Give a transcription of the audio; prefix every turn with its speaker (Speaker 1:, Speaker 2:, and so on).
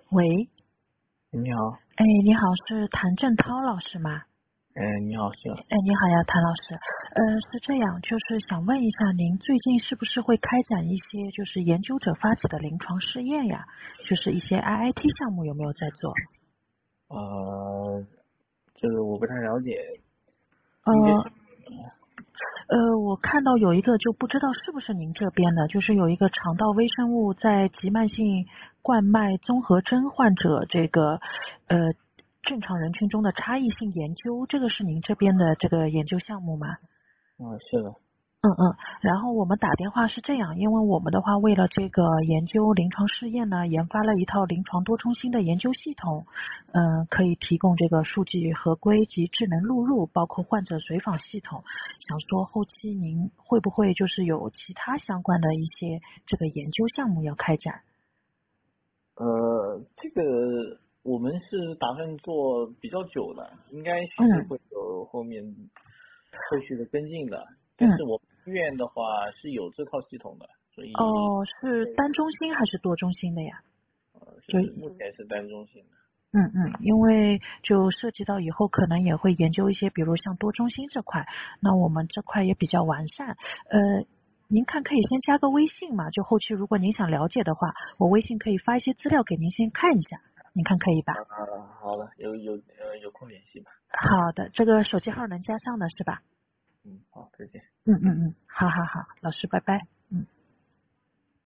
Speaker 1: 喂，
Speaker 2: 你好。
Speaker 1: 哎，你好，是谭正涛老师吗？
Speaker 2: 你好，是。
Speaker 1: 哎，你好呀，谭老师。是这样，就是想问一下，您最近是不是会开展一些就是研究者发起的临床试验呀？就是一些 IIT 项目有没有在做？
Speaker 2: 这个我不太了解，应该是。
Speaker 1: 呃我看到有一个就不知道是不是您这边的，就是有一个肠道微生物在急慢性冠脉综合征患者这个正常人群中的差异性研究，这个是您这边的这个研究项目吗？
Speaker 2: 是的。
Speaker 1: 嗯嗯，然后我们打电话是这样，因为我们的话为了这个研究临床试验呢，研发了一套临床多中心的研究系统，可以提供这个数据合规及智能录入，包括患者随访系统。想说后期您会不会就是有其他相关的一些这个研究项目要开展？
Speaker 2: 这个我们是打算做比较久的，应该是
Speaker 1: 嗯
Speaker 2: 会有后续的跟进的。但
Speaker 1: 嗯，
Speaker 2: 是我们医院的话是有这套系统的，所以
Speaker 1: 哦，是单中心还是多中心的呀？就
Speaker 2: 是目前是单中心的。
Speaker 1: 因为就涉及到以后可能也会研究一些，比如像多中心这块，那我们这块也比较完善。您看可以先加个微信嘛，就后期如果您想了解的话，我微信可以发一些资料给您先看一下，您看可以吧？
Speaker 2: 好的，有空联系吧。
Speaker 1: 好的，这个手机号能加上的是吧？
Speaker 2: 好，再见。
Speaker 1: 好好好，老师拜拜。